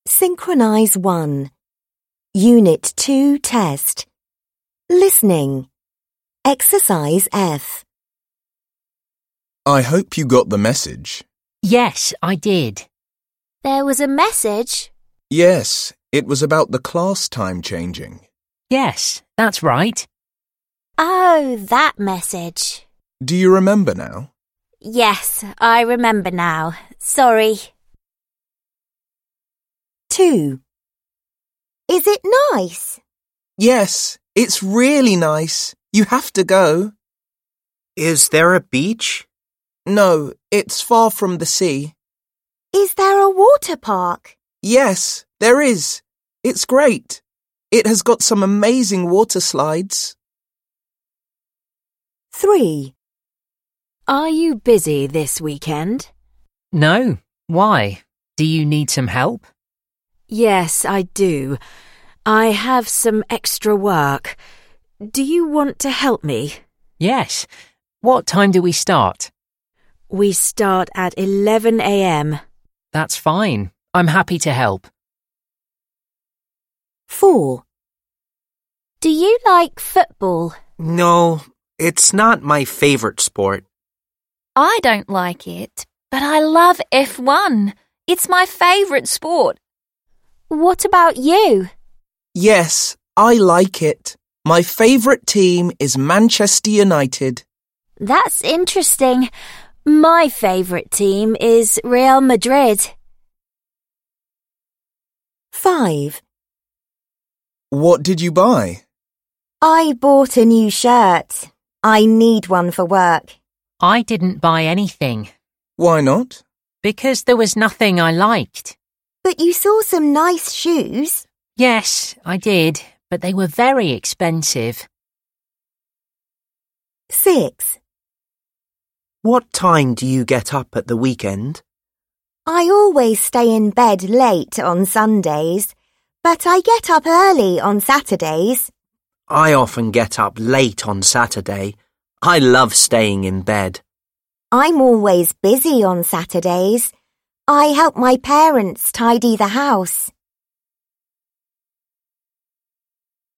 Synchronize 1. Unit 2 test. Listening. Exercise F. I hope you got the message. Yes, I did. There was a message? Yes, it was about the class time changing. Yes, that's right. Oh, that message. Do you remember now? Yes, I remember now. Sorry. 2. Is it nice? Yes, it's really nice. You have to go. Is there a beach? No, it's far from the sea. Is there a water park? Yes, there is. It's great. It has got some amazing water slides. 3. Are you busy this weekend? No, why? Do you need some help? Yes, I do. I have some extra work. Do you want to help me? Yes. What time do we start? We start at 11 a.m. That's fine. I'm happy to help. 4. Do you like football? No, it's not my favorite sport. I don't like it, but I love F1. It's my favourite sport. What about you? Yes, I like it. My favourite team is Manchester United. That's interesting. My favourite team is Real Madrid. 5. What did you buy? I bought a new shirt. I need one for work. I didn't buy anything Why not? because there was nothing I liked. But you saw some nice shoes. Yes, I did, but they were very expensive. 6. What time do you get up at the weekend? I always stay in bed late on Sundays, but I get up early on Saturdays. I often get up late on Saturday. I love staying in bed. I'm always busy on Saturdays. I help my parents tidy the house.